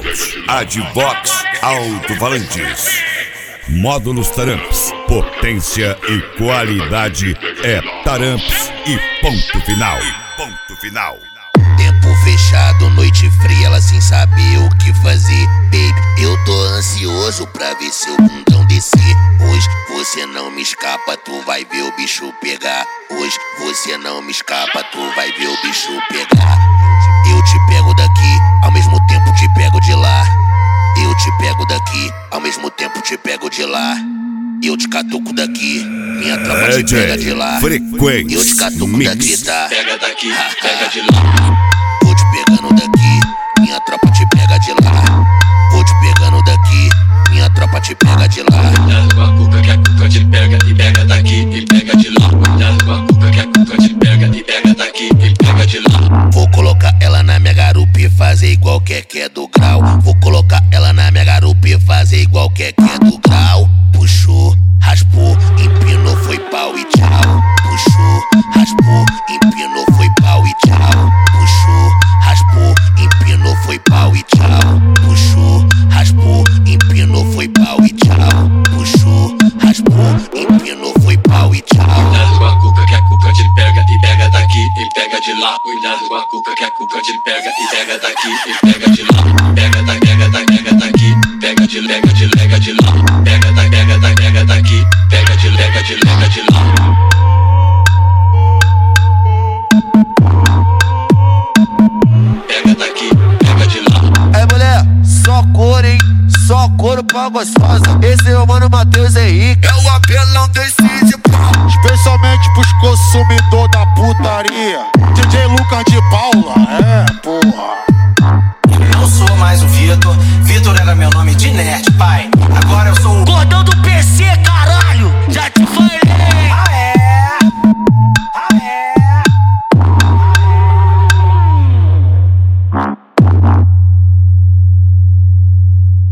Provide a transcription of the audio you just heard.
Graus, Advox Alto-Falantes. Módulos Taramps, potência e qualidade é Taramps e ponto final. Tempo fechado, noite fria, ela sem saber o que fazer. Baby, eu tô ansioso pra ver seu bundão descer. Hoje você não me escapa, tu vai ver o bicho pegar. Hoje você não me escapa, tu vai ver o bicho pegar. Eu te pego daqui, ao mesmo tempo te pego de lá. Eu te pego daqui, ao mesmo tempo te pego de lá. Eu te catuco daqui, minha tropa te pega de lá. Frequência eu te catuco Mix. daqui, tá? Pega daqui, pega de lá. Vou te pegando daqui, minha tropa te pega de lá. Vou te pegando daqui, minha tropa te pega de lá. Cuidado com a cuca que a cuca te pega e pega daqui e pega de lá. Cuidado com a cuca que a cuca te pega e pega daqui e pega de lá. Vou colocar ela na minha garupa e fazer igual que é do grau. Vou colocar ela na minha garupa e fazer igual que é do grau. Puxou, raspou, empinou, foi pau e tchau. Puxou, raspou, empinou, foi pau e tchau. Puxou, raspou, empinou, foi pau e tchau. Puxou, raspou, empinou, foi pau e tchau. Puxou, raspou, empinou, foi pau e tchau. Cuidado com a cuca que a cuca te pega e pega daqui e pega de lá. Cuidado com a cuca que a cuca te pega e pega daqui e pega de lá. Pega daqui, pega daqui, pega de lá. Pega de lá. Pega daqui, pega de lá. Pega daqui, pega de lá. É mulher, só cor, hein? Só couro pra gostosa. Esse é o mano Matheus Henrique. É o apelão decide, pô. Especialmente pros consumidor da putaria. DJ Lucas de Paula, porra. Não sou mais o Vitor, Vitor era meu nome de nerd, pai. Agora eu sou o